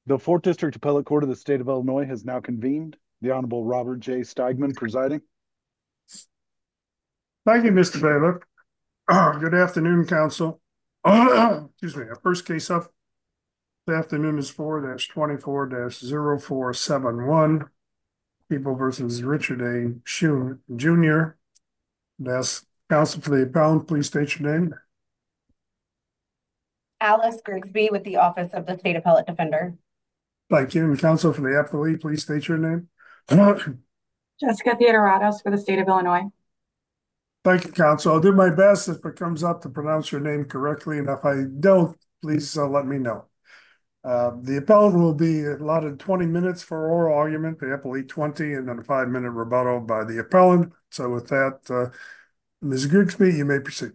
The Fourth District Appellate Court of the State of Illinois has now convened. The Honorable Robert J. Steigman presiding. Thank you, Mr. Bailiff. Good afternoon, council. Excuse me. Our first case up this afternoon is 4-24-0471. People versus Richard A. Shue Jr. Ask counsel for the appellant, please state your name. Alice Grigsby with the Office of the State Appellate Defender. Thank you. And counsel for the appellee, please state your name. Jessica Theodoratos for the state of Illinois. Thank you, counsel. I'll do my best if it comes up to pronounce your name correctly, and if I don't, please let me know. The appellant will be allotted 20 minutes for oral argument, the appellee 20, and then a 5-minute rebuttal by the appellant. So with that, Ms. Grigsby, you may proceed.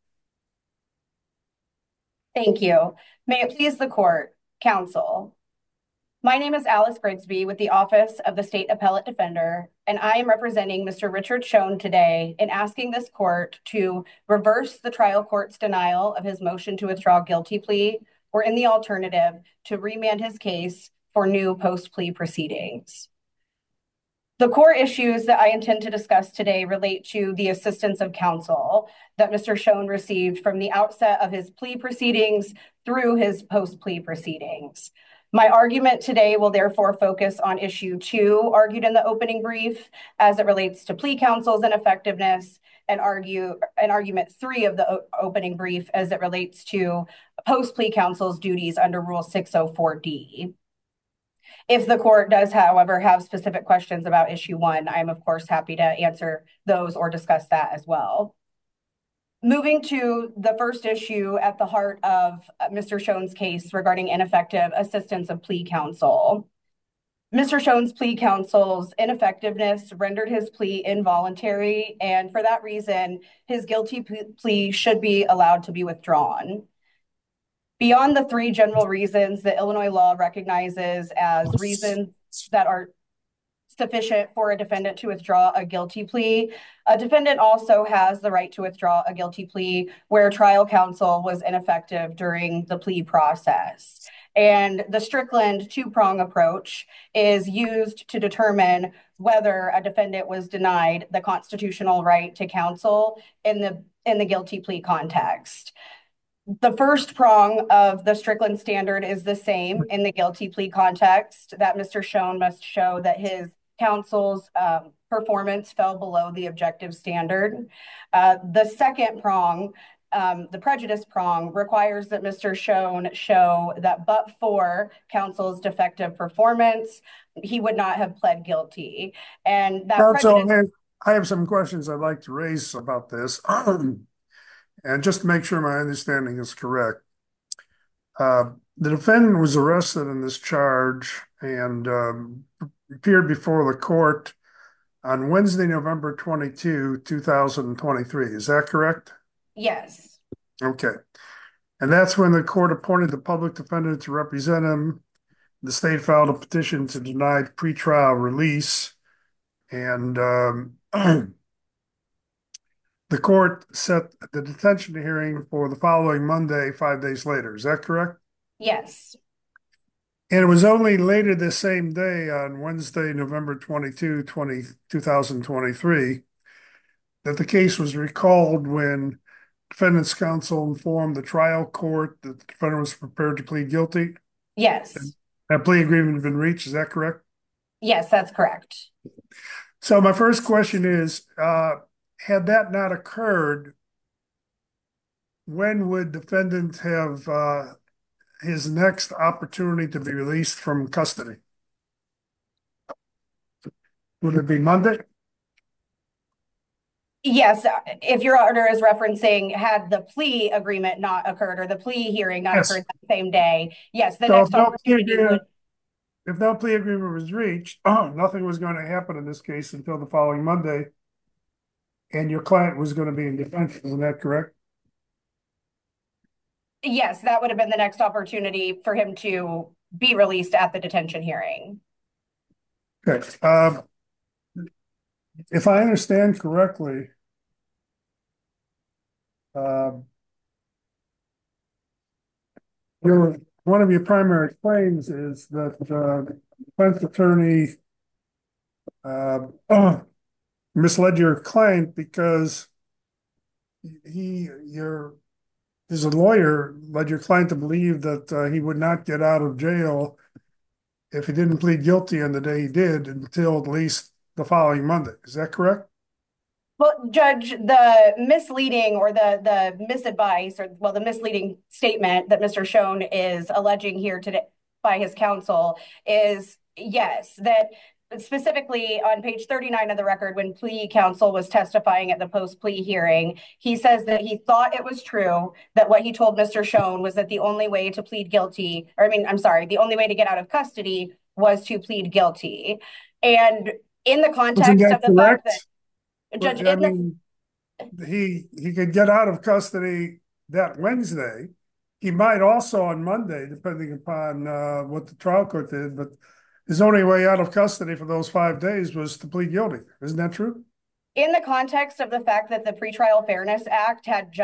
Thank you. May it please the court, counsel. My name is Alice Grigsby with the Office of the State Appellate Defender, and I am representing Mr. Richard Schoen today in asking this court to reverse the trial court's denial of his motion to withdraw guilty plea, or in the alternative, to remand his case for new post-plea proceedings. The core issues that I intend to discuss today relate to the assistance of counsel that Mr. Schoen received from the outset of his plea proceedings through his post-plea proceedings. My argument today will therefore focus on issue 2, argued in the opening brief, as it relates to plea counsel's ineffectiveness, and argument 3 of the opening brief as it relates to post-plea counsel's duties under Rule 604D. If the court does, however, have specific questions about issue 1, I'm of course happy to answer those or discuss that as well. Moving to the first issue at the heart of Mr. Schoen's case regarding ineffective assistance of plea counsel. Mr. Schoen's plea counsel's ineffectiveness rendered his plea involuntary, and for that reason, his guilty plea should be allowed to be withdrawn. Beyond the 3 general reasons that Illinois law recognizes as reasons that are sufficient for a defendant to withdraw a guilty plea, a defendant also has the right to withdraw a guilty plea where trial counsel was ineffective during the plea process. And the Strickland 2-prong approach is used to determine whether a defendant was denied the constitutional right to counsel in the guilty plea context. The first prong of the Strickland standard is the same in the guilty plea context, that Mr. Schoen must show that his counsel's performance fell below the objective standard. The second prong, the prejudice prong, requires that Mr. Schoen show that but for counsel's defective performance, he would not have pled guilty. And that Counsel, prejudice... I have some questions I'd like to raise about this. And just to make sure my understanding is correct, the defendant was arrested in this charge and appeared before the court on Wednesday, November 22, 2023. Is that correct? Yes. Okay. And that's when the court appointed the public defender to represent him. The state filed a petition to deny pretrial release. And the court set the detention hearing for the following Monday, 5 days later. Is that correct? Yes. And it was only later this same day, on Wednesday, November 22, 2023, that the case was recalled when defendant's counsel informed the trial court that the defendant was prepared to plead guilty. Yes. That plea agreement had been reached. Is that correct? Yes, that's correct. So my first question is, had that not occurred, when would defendant have his next opportunity to be released from custody? Would it be Monday? Yes, if your order is referencing had the plea agreement not occurred or the plea hearing not occurred that same day, yes, the next opportunity would... If no plea agreement was reached, nothing was going to happen in this case until the following Monday, and your client was going to be in detention. Isn't that correct? Yes, that would have been the next opportunity for him to be released at the detention hearing. Okay. If I understand correctly, your one of your primary claims is that defense attorney misled your client because his lawyer led your client to believe that he would not get out of jail if he didn't plead guilty on the day he did until at least the following Monday. Is that correct? Well, Judge, the misleading or the misadvice or well, the misleading statement that Mr. Schoen is alleging here today by his counsel is yes, that specifically on page 39 of the record, when plea counsel was testifying at the post plea hearing, he says that he thought it was true that what he told Mr. Schoen was that the only way to plead guilty, or I mean, I'm sorry, the only way to get out of custody was to plead guilty. And in the Isn't context that of the fact that correct? Judge, But I in the mean, he could get out of custody that Wednesday. He might also on Monday, depending upon what the trial court did. But his only way out of custody for those 5 days was to plead guilty. Isn't that true? in the context of the fact that the Pretrial Fairness Act had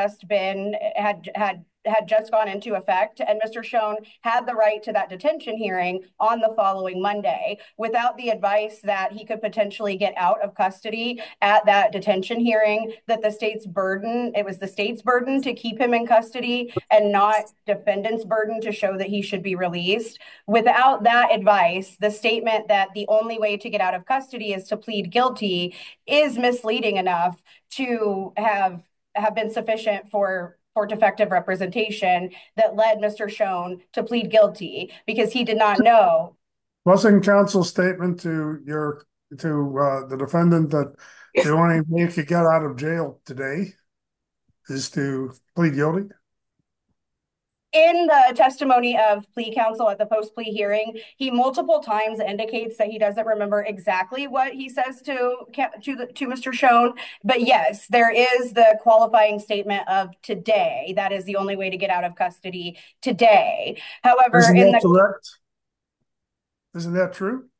just gone into effect, and Mr. Schoen had the right to that detention hearing on the following Monday, without the advice that he could potentially get out of custody at that detention hearing, that it was the state's burden to keep him in custody and not defendant's burden to show that he should be released. Without that advice, the statement that the only way to get out of custody is to plead guilty is misleading enough to have been sufficient for defective representation that led Mr. Schoen to plead guilty because he did not know. Wasn't counsel's statement to the defendant that the only way you could get out of jail today is to plead guilty? In the testimony of plea counsel at the post plea hearing, he multiple times indicates that he doesn't remember exactly what he says to Mr. Schoen. But yes, there is the qualifying statement of today. That is the only way to get out of custody today. However, Isn't that correct? Isn't that true?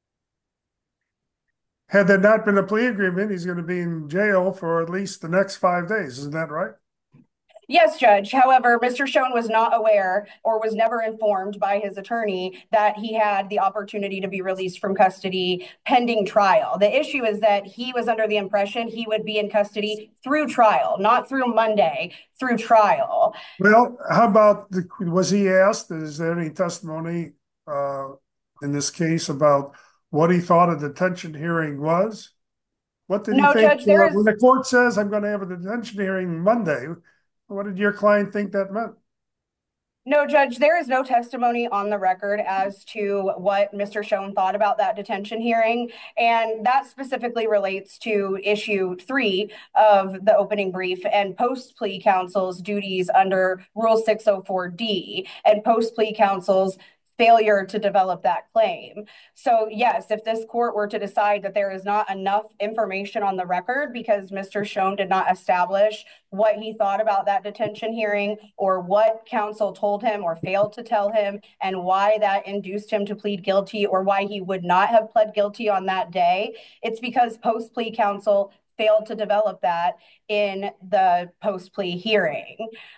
Had there not been a plea agreement, he's going to be in jail for at least the next 5 days. Isn't that right? Yes, Judge. However, Mr. Schoen was not aware or was never informed by his attorney that he had the opportunity to be released from custody pending trial. The issue is that he was under the impression he would be in custody through trial, not through Monday, through trial. Well, how about was he asked, is there any testimony in this case about what he thought a detention hearing was? What did he No, think? Judge, When the court says I'm going to have a detention hearing Monday, what did your client think that meant? No, Judge, there is no testimony on the record as to what Mr. Schoen thought about that detention hearing. And that specifically relates to issue 3 of the opening brief and post plea counsel's duties under Rule 604D and post plea counsel's failure to develop that claim. So yes, if this court were to decide that there is not enough information on the record because Mr. Schoen did not establish what he thought about that detention hearing or what counsel told him or failed to tell him and why that induced him to plead guilty or why he would not have pled guilty on that day, it's because post plea counsel failed to develop that in the post plea hearing.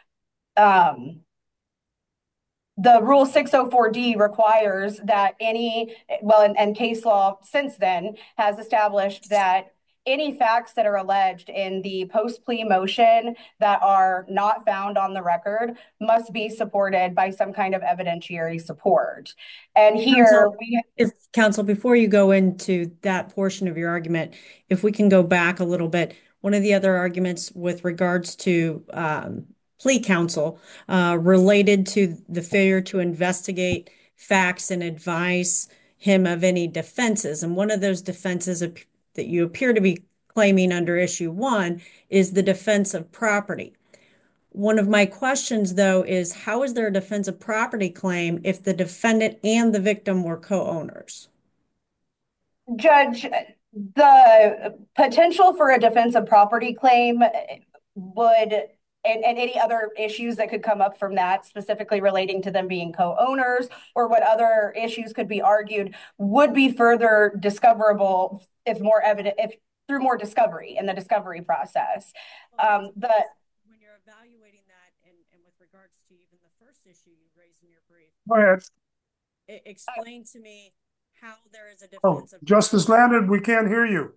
The Rule 604D requires that and case law since then has established that any facts that are alleged in the post plea motion that are not found on the record must be supported by some kind of evidentiary support. And here Counsel, before you go into that portion of your argument, if we can go back a little bit, one of the other arguments with regards to plea counsel related to the failure to investigate facts and advise him of any defenses. And one of those defenses that you appear to be claiming under issue 1 is the defense of property. One of my questions, though, is how is there a defense of property claim if the defendant and the victim were co-owners? Judge, the potential for a defense of property claim would and any other issues that could come up from that, specifically relating to them being co-owners or what other issues could be argued, would be further discoverable if through more discovery in the discovery process. When you're evaluating that and with regards to even the first issue you raised in your brief, Go ahead. Explain to me how there is a Oh, defense of Justice property. Leonard, we can't hear you.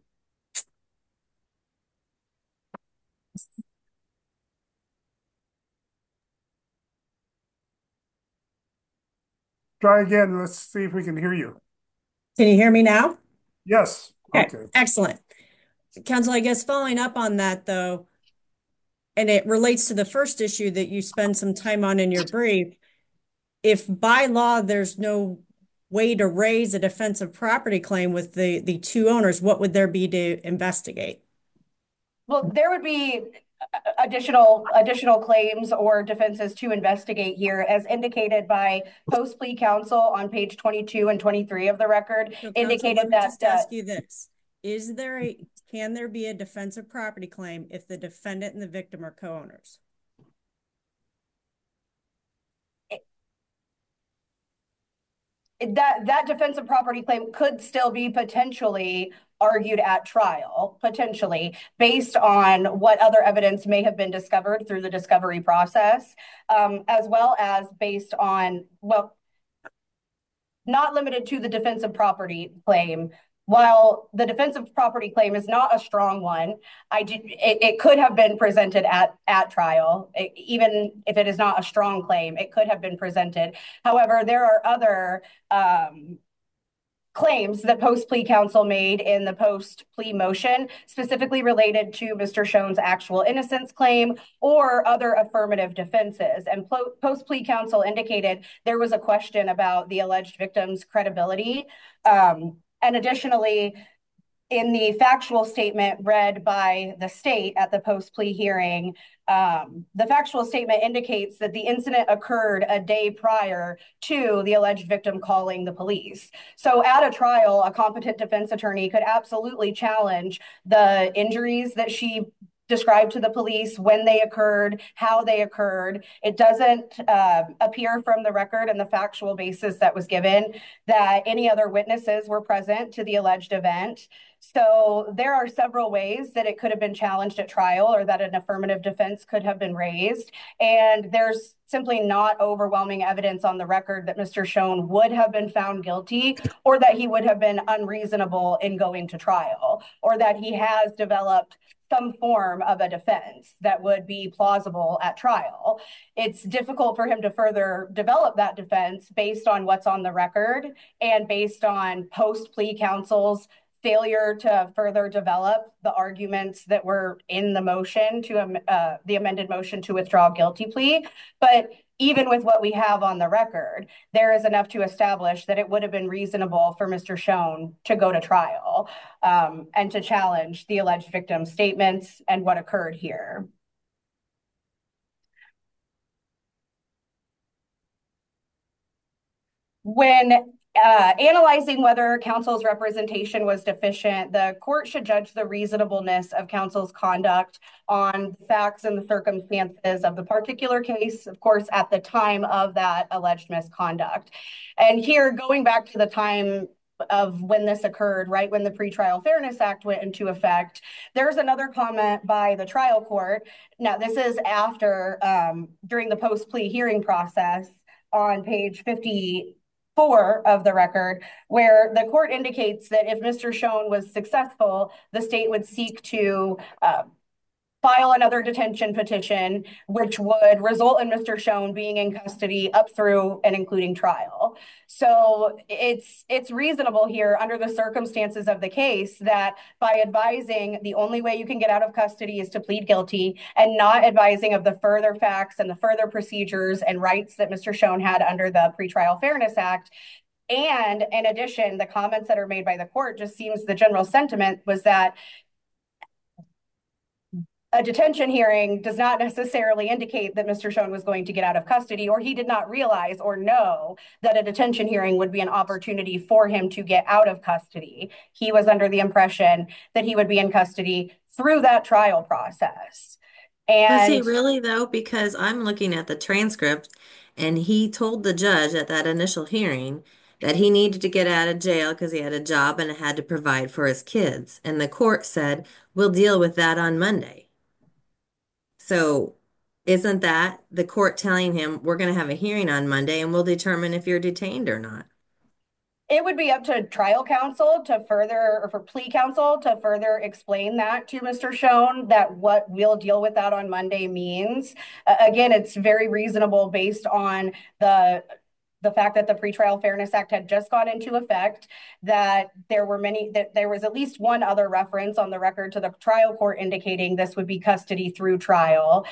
Try again. Let's see if we can hear you. Can you hear me now? Yes. Okay, Okay. excellent. Counsel, I guess following up on that though, and it relates to the first issue that you spend some time on in your brief. If by law there's no way to raise a defensive property claim with the two owners, what would there be to investigate? Well, there would be additional claims or defenses to investigate here, as indicated by post plea counsel on page 22 and 23 of the record, So, counsel, let indicated me that just ask you this. Can there be a defensive property claim if the defendant and the victim are co-owners? that defensive property claim could still be potentially argued at trial, potentially, based on what other evidence may have been discovered through the discovery process, as well as based on, well, not limited to the defensive property claim. While the defensive property claim is not a strong one, it could have been presented at trial. Even if it is not a strong claim, it could have been presented. However, there are other claims that post plea counsel made in the post plea motion, specifically related to Mr. Schoen's actual innocence claim or other affirmative defenses. And post plea counsel indicated there was a question about the alleged victim's credibility. And additionally, in the factual statement read by the state at the post plea hearing, the factual statement indicates that the incident occurred a day prior to the alleged victim calling the police. So, at a trial, a competent defense attorney could absolutely challenge the injuries that she described to the police, when they occurred, how they occurred. It doesn't appear from the record and the factual basis that was given that any other witnesses were present to the alleged event. So there are several ways that it could have been challenged at trial or that an affirmative defense could have been raised. And there's simply not overwhelming evidence on the record that Mr. Schoen would have been found guilty or that he would have been unreasonable in going to trial or that he has developed some form of a defense that would be plausible at trial. It's difficult for him to further develop that defense based on what's on the record and based on post plea counsel's failure to further develop the arguments that were in the motion to the amended motion to withdraw guilty plea. But even with what we have on the record, there is enough to establish that it would have been reasonable for Mr. Schoen to go to trial and to challenge the alleged victim's statements and what occurred here. When analyzing whether counsel's representation was deficient, the court should judge the reasonableness of counsel's conduct on the facts and the circumstances of the particular case, of course, at the time of that alleged misconduct. And here, going back to the time of when this occurred, right when the Pretrial Fairness Act went into effect, there's another comment by the trial court. Now, this is after, during the post plea hearing process on page 54 of the record, where the court indicates that if Mr. Schoen was successful, the state would seek to file another detention petition, which would result in Mr. Schoen being in custody up through and including trial. So it's reasonable here under the circumstances of the case that by advising the only way you can get out of custody is to plead guilty and not advising of the further facts and the further procedures and rights that Mr. Schoen had under the Pretrial Fairness Act. And in addition, the comments that are made by the court just seems the general sentiment was that a detention hearing does not necessarily indicate that Mr. Schoen was going to get out of custody, or he did not realize or know that a detention hearing would be an opportunity for him to get out of custody. He was under the impression that he would be in custody through that trial process. Was he And really though? Because I'm looking at the transcript and he told the judge at that initial hearing that he needed to get out of jail because he had a job and had to provide for his kids. And the court said, we'll deal with that on Monday. So Isn't that the court telling him, we're going to have a hearing on Monday and we'll determine if you're detained or not? It would be up to trial counsel to further, or for plea counsel to further explain that to Mr. Schoen, that what we'll deal with that on Monday means. Again, it's very reasonable based on the fact that the Pretrial Fairness Act had just gone into effect, that there was at least one other reference on the record to the trial court indicating this would be custody through trial.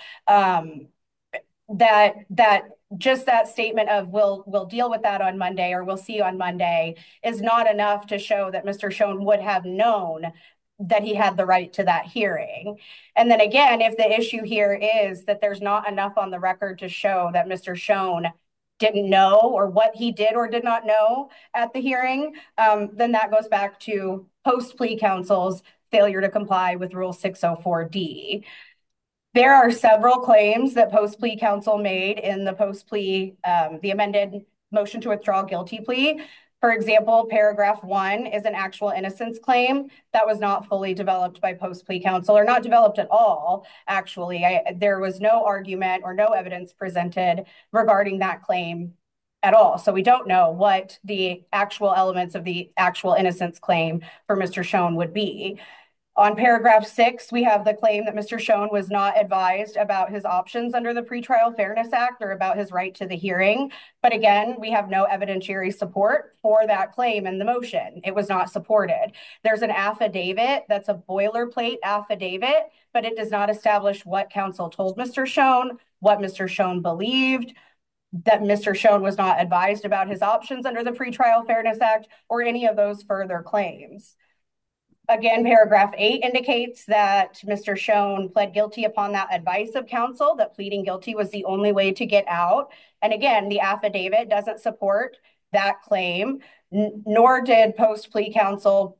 That just that statement of we'll deal with that on Monday, or we'll see you on Monday, is not enough to show that Mr. Schoen would have known that he had the right to that hearing. And then again, if the issue here is that there's not enough on the record to show that Mr. Schoen didn't know, or what he did or did not know at the hearing, then that goes back to post-plea counsel's failure to comply with Rule 604D. There are several claims that post-plea counsel made in the post-plea, the amended motion to withdraw guilty plea. For example, paragraph 1 is an actual innocence claim that was not fully developed by post-plea counsel, or not developed at all, actually. There was no argument or no evidence presented regarding that claim at all. So we don't know what the actual elements of the actual innocence claim for Mr. Schoen would be. On paragraph 6, we have the claim that Mr. Schoen was not advised about his options under the Pretrial Fairness Act, or about his right to the hearing. But again, we have no evidentiary support for that claim in the motion. It was not supported. There's an affidavit that's a boilerplate affidavit, but it does not establish what counsel told Mr. Schoen, what Mr. Schoen believed, that Mr. Schoen was not advised about his options under the Pretrial Fairness Act, or any of those further claims. Again, paragraph 8 indicates that Mr. Schoen pled guilty upon that advice of counsel, that pleading guilty was the only way to get out. And again, the affidavit doesn't support that claim, nor did post-plea counsel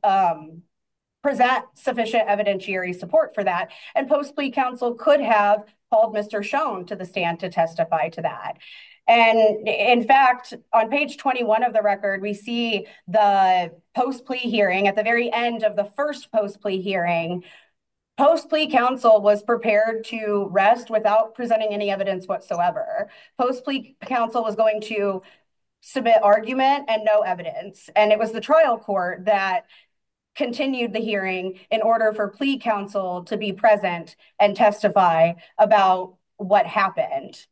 present sufficient evidentiary support for that. And post-plea counsel could have called Mr. Schoen to the stand to testify to that. And in fact, on page 21 of the record, we see the post-plea hearing. At the very end of the first post-plea hearing, post-plea counsel was prepared to rest without presenting any evidence whatsoever. Post-plea counsel was going to submit argument and no evidence. And it was the trial court that continued the hearing in order for plea counsel to be present and testify about what happened.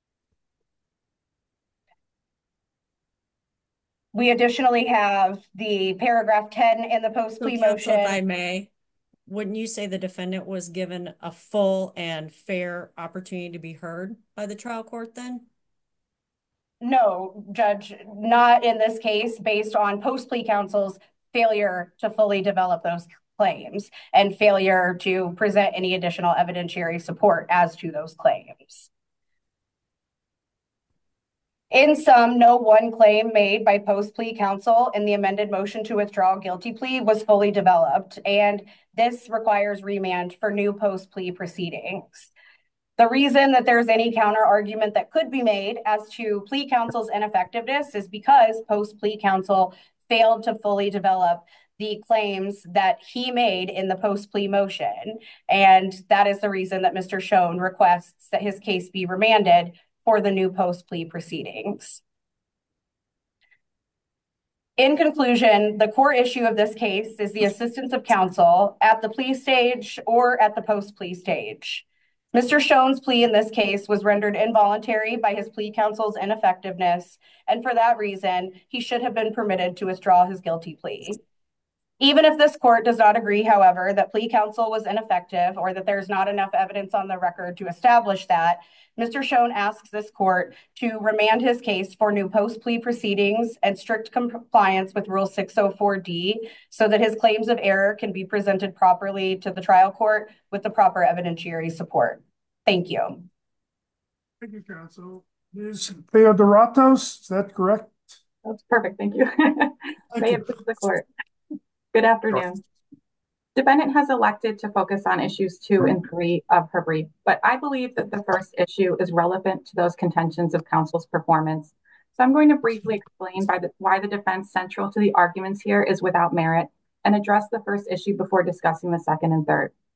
We additionally have the paragraph 10 in the post-plea motion. If I may, wouldn't you say the defendant was given a full and fair opportunity to be heard by the trial court then? No, Judge, not in this case, based on post-plea counsel's failure to fully develop those claims and failure to present any additional evidentiary support as to those claims. In sum, no one claim made by post-plea counsel in the amended motion to withdraw guilty plea was fully developed, and this requires remand for new post-plea proceedings. The reason that there's any counter argument that could be made as to plea counsel's ineffectiveness is because post-plea counsel failed to fully develop the claims that he made in the post-plea motion. And that is the reason that Mr. Schoen requests that his case be remanded for the new post-plea proceedings. In conclusion, the core issue of this case is the assistance of counsel at the plea stage or at the post-plea stage. Mr. Schoen's plea in this case was rendered involuntary by his plea counsel's ineffectiveness, and for that reason, he should have been permitted to withdraw his guilty plea. Even if this court does not agree, however, that plea counsel was ineffective, or that there's not enough evidence on the record to establish that, Mr. Schoen asks this court to remand his case for new post-plea proceedings and strict compliance with Rule 604D so that his claims of error can be presented properly to the trial court with the proper evidentiary support. Thank you. Thank you, counsel. Ms. Theodoratos, is that correct? That's perfect. Thank you. May it please the court. Good afternoon. Defendant has elected to focus on issues 2 and 3 of her brief, but I believe that the first issue is relevant to those contentions of counsel's performance. So I'm going to briefly explain why the defense central to the arguments here is without merit, and address the first issue before discussing the second and third.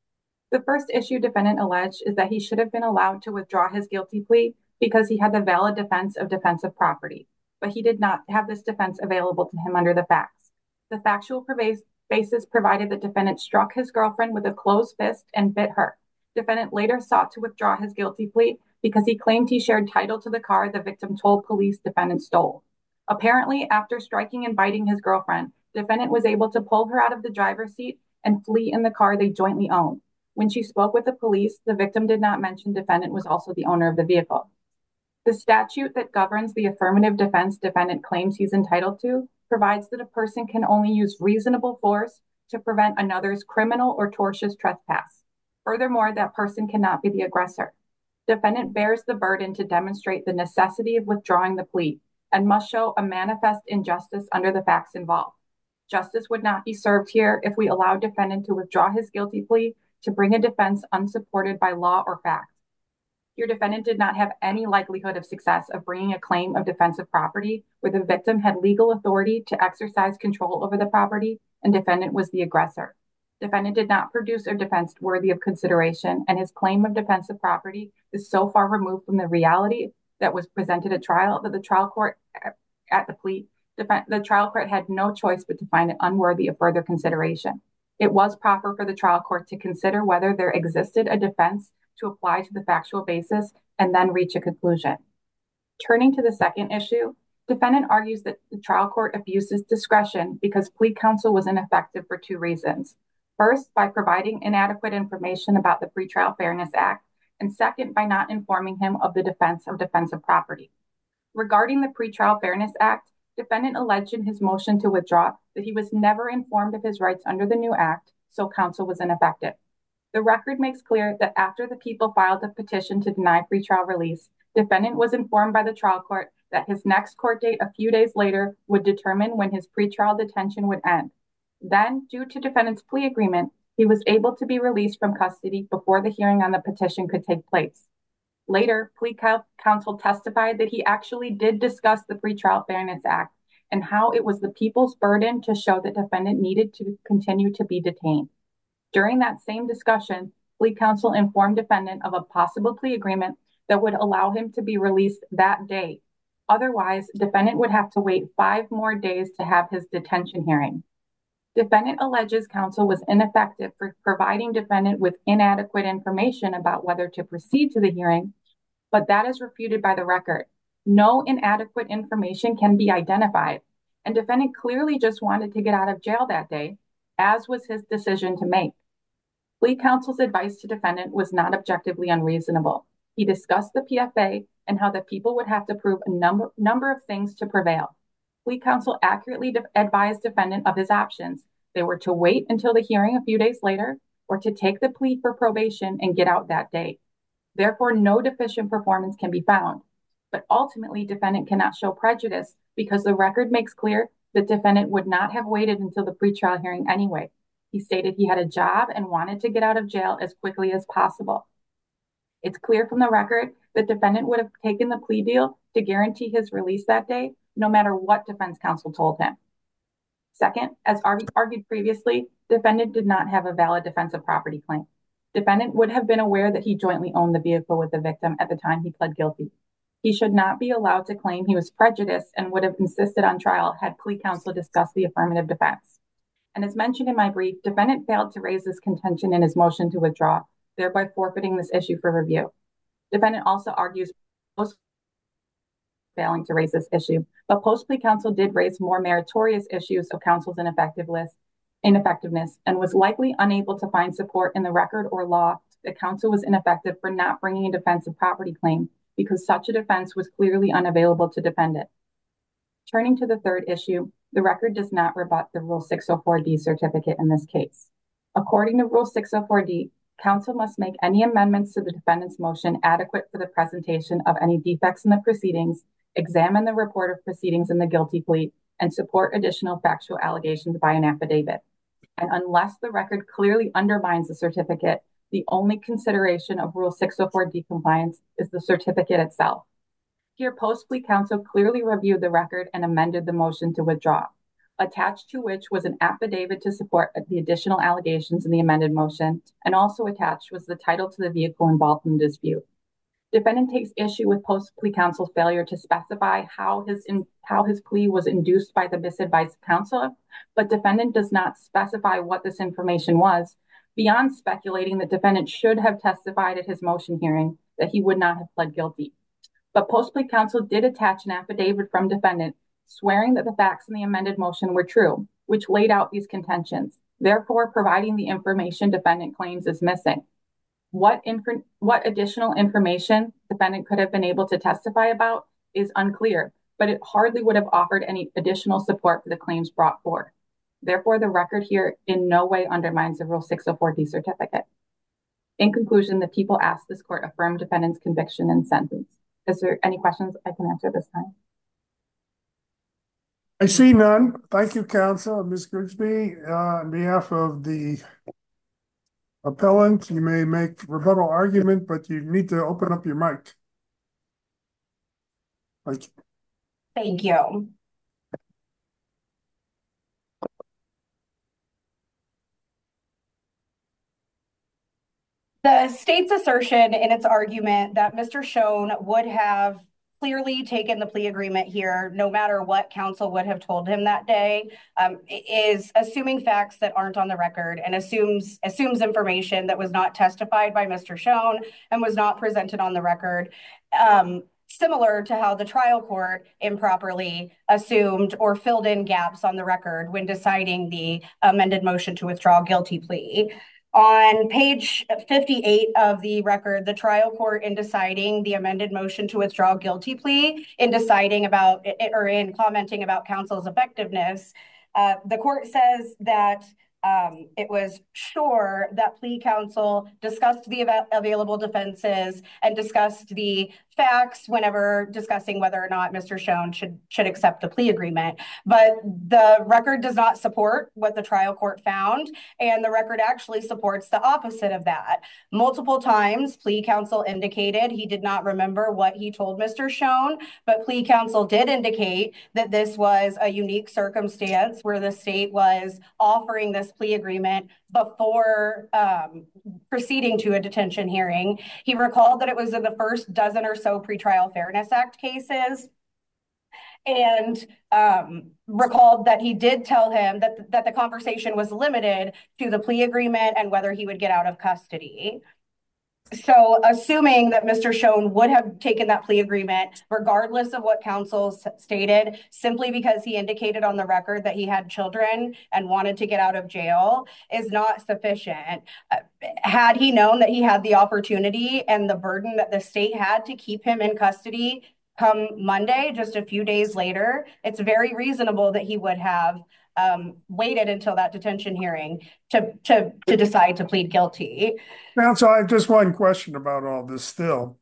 The first issue defendant alleged is that he should have been allowed to withdraw his guilty plea because he had the valid defense of defensive property, but he did not have this defense available to him under the facts. The factual basis provided that defendant struck his girlfriend with a closed fist and bit her. Defendant later sought to withdraw his guilty plea because he claimed he shared title to the car the victim told police defendant stole. Apparently, after striking and biting his girlfriend, defendant was able to pull her out of the driver's seat and flee in the car they jointly owned. When she spoke with the police, the victim did not mention defendant was also the owner of the vehicle. The statute that governs the affirmative defense defendant claims he's entitled to provides that a person can only use reasonable force to prevent another's criminal or tortious trespass. Furthermore, that person cannot be the aggressor. Defendant bears the burden to demonstrate the necessity of withdrawing the plea and must show a manifest injustice under the facts involved. Justice would not be served here if we allow defendant to withdraw his guilty plea to bring a defense unsupported by law or fact. Your defendant did not have any likelihood of success of bringing a claim of defensive property where the victim had legal authority to exercise control over the property and defendant was the aggressor. Defendant did not produce a defense worthy of consideration, and his claim of defensive property is so far removed from the reality that was presented at trial that the trial court had no choice but to find it unworthy of further consideration. It was proper for the trial court to consider whether there existed a defense to apply to the factual basis and then reach a conclusion. Turning to the second issue, defendant argues that the trial court abuses discretion because plea counsel was ineffective for two reasons. First, by providing inadequate information about the Pretrial Fairness Act, and second, by not informing him of the defense of defensive property. Regarding the Pretrial Fairness Act, defendant alleged in his motion to withdraw that he was never informed of his rights under the new act, so counsel was ineffective. The record makes clear that after the people filed a petition to deny pretrial release, defendant was informed by the trial court that his next court date a few days later would determine when his pretrial detention would end. Then, due to defendant's plea agreement, he was able to be released from custody before the hearing on the petition could take place. Later, plea counsel testified that he actually did discuss the Pretrial Fairness Act and how it was the people's burden to show that defendant needed to continue to be detained. During that same discussion, plea counsel informed defendant of a possible plea agreement that would allow him to be released that day. Otherwise, defendant would have to wait 5 more days to have his detention hearing. Defendant alleges counsel was ineffective for providing defendant with inadequate information about whether to proceed to the hearing, but that is refuted by the record. No inadequate information can be identified, and defendant clearly just wanted to get out of jail that day, as was his decision to make. Plea counsel's advice to defendant was not objectively unreasonable. He discussed the PFA and how the people would have to prove a number of things to prevail. Plea counsel accurately advised defendant of his options. They were to wait until the hearing a few days later or to take the plea for probation and get out that day. Therefore, no deficient performance can be found. But ultimately, defendant cannot show prejudice because the record makes clear that defendant would not have waited until the pretrial hearing anyway. He stated he had a job and wanted to get out of jail as quickly as possible. It's clear from the record that defendant would have taken the plea deal to guarantee his release that day, no matter what defense counsel told him. Second, as argued previously, defendant did not have a valid defensive property claim. Defendant would have been aware that he jointly owned the vehicle with the victim at the time he pled guilty. He should not be allowed to claim he was prejudiced and would have insisted on trial had plea counsel discussed the affirmative defense. And as mentioned in my brief, defendant failed to raise this contention in his motion to withdraw, thereby forfeiting this issue for review. Defendant also argues failing to raise this issue, but post-plea counsel did raise more meritorious issues of counsel's ineffectiveness and was likely unable to find support in the record or law that counsel was ineffective for not bringing a defensive property claim because such a defense was clearly unavailable to defendant. Turning to the third issue, the record does not rebut the Rule 604D certificate in this case. According to Rule 604D, counsel must make any amendments to the defendant's motion adequate for the presentation of any defects in the proceedings, examine the report of proceedings in the guilty plea, and support additional factual allegations by an affidavit. And unless the record clearly undermines the certificate, the only consideration of Rule 604D compliance is the certificate itself. Here, post-plea counsel clearly reviewed the record and amended the motion to withdraw. attached to which was an affidavit to support the additional allegations in the amended motion, and also attached was the title to the vehicle involved in the dispute. Defendant takes issue with post-plea counsel's failure to specify how his plea was induced by the misadvised counsel, but defendant does not specify what this information was, beyond speculating that defendant should have testified at his motion hearing that he would not have pled guilty. But post-plea counsel did attach an affidavit from defendant swearing that the facts in the amended motion were true, which laid out these contentions, therefore providing the information defendant claims is missing. What additional information defendant could have been able to testify about is unclear, but it hardly would have offered any additional support for the claims brought forth. Therefore, the record here in no way undermines the Rule 604D certificate. In conclusion, the people ask this court affirm defendant's conviction and sentence. Is there any questions I can answer this time? I see none. Thank you, counsel. Ms. Grigsby, on behalf of the appellant, you may make rebuttal argument, but you need to open up your mic. Thank you. Thank you. The state's assertion in its argument that Mr. Schoen would have clearly taken the plea agreement here, no matter what counsel would have told him that day, is assuming facts that aren't on the record and assumes information that was not testified by Mr. Schoen and was not presented on the record, similar to how the trial court improperly assumed or filled in gaps on the record when deciding the amended motion to withdraw guilty plea. On page 58 of the record, the trial court, in deciding the amended motion to withdraw guilty plea, in deciding about it, or in commenting about counsel's effectiveness, the court says that it was sure that plea counsel discussed the available defenses and discussed the facts whenever discussing whether or not Mr. Schoen should accept the plea agreement. But the record does not support what the trial court found, and the record actually supports the opposite of that. Multiple times, plea counsel indicated he did not remember what he told Mr. Schoen, but plea counsel did indicate that this was a unique circumstance where the state was offering this plea agreement before proceeding to a detention hearing. He recalled that it was in the first dozen or so pretrial Fairness Act cases, and recalled that he did tell him that the conversation was limited to the plea agreement and whether he would get out of custody. So assuming that Mr. Schoen would have taken that plea agreement, regardless of what counsel stated, simply because he indicated on the record that he had children and wanted to get out of jail, is not sufficient. Had he known that he had the opportunity and the burden that the state had to keep him in custody come Monday, just a few days later, it's very reasonable that he would have waited until that detention hearing to decide to plead guilty. Counsel, I have just one question about all this still.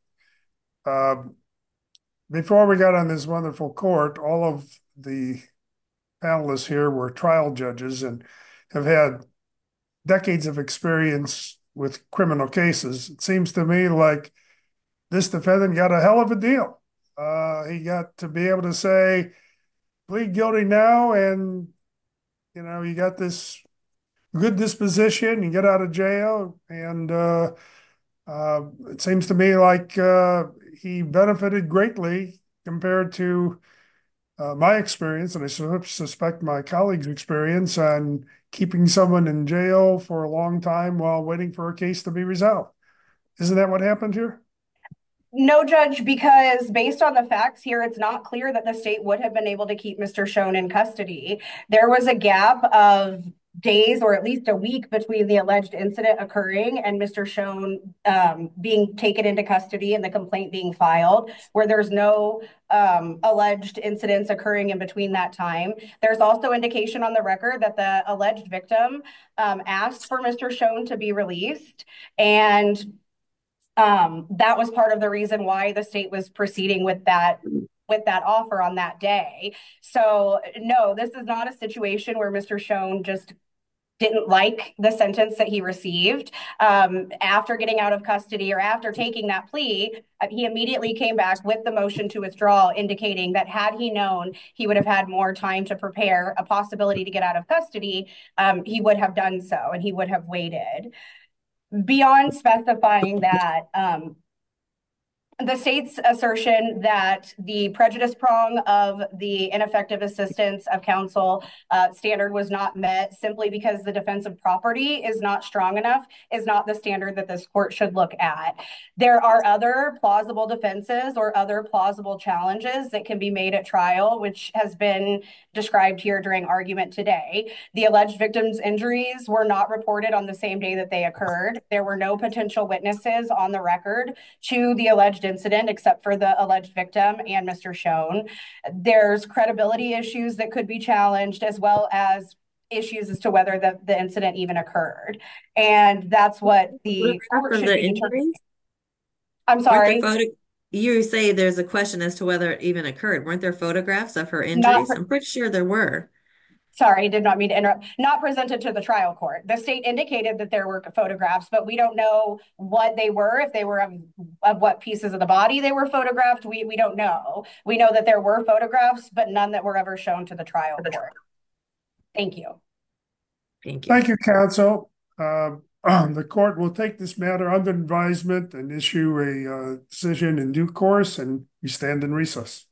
Before we got on this wonderful court, all of the panelists here were trial judges and have had decades of experience with criminal cases. It seems to me like this defendant got a hell of a deal. He got to be able to say, plead guilty now, and you got this good disposition, you get out of jail, and it seems to me like he benefited greatly compared to my experience, and I suspect my colleagues' experience on keeping someone in jail for a long time while waiting for a case to be resolved. Isn't that what happened here? No, Judge, because based on the facts here, it's not clear that the state would have been able to keep Mr. Schoen in custody. There was a gap of days or at least a week between the alleged incident occurring and Mr. Schoen being taken into custody and the complaint being filed, where there's no alleged incidents occurring in between that time. There's also indication on the record that the alleged victim asked for Mr. Schoen to be released, and that was part of the reason why the state was proceeding with that offer on that day. So no, this is not a situation where Mr. Schoen just didn't like the sentence that he received after getting out of custody or after taking that plea. He immediately came back with the motion to withdraw, indicating that had he known he would have had more time to prepare a possibility to get out of custody, he would have done so and he would have waited. Beyond specifying that, the state's assertion that the prejudice prong of the ineffective assistance of counsel standard was not met simply because the defense of property is not strong enough is not the standard that this court should look at. There are other plausible defenses or other plausible challenges that can be made at trial, which has been described here during argument today. The alleged victim's injuries were not reported on the same day that they occurred. There were no potential witnesses on the record to the alleged incident except for the alleged victim and Mr. Schoen. There's credibility issues that could be challenged, as well as issues as to whether the incident even occurred. And that's what the court should be determining. I'm sorry. You say there's a question as to whether it even occurred. Weren't there photographs of her injuries? I'm pretty sure there were. Sorry, did not mean to interrupt. Not presented to the trial court. The state indicated that there were photographs, but we don't know what they were, if they were of what pieces of the body they were photographed. We don't know. We know that there were photographs, but none that were ever shown to the trial court. Thank you. Thank you. Thank you, counsel. The court will take this matter under advisement and issue a decision in due course, and we stand in recess.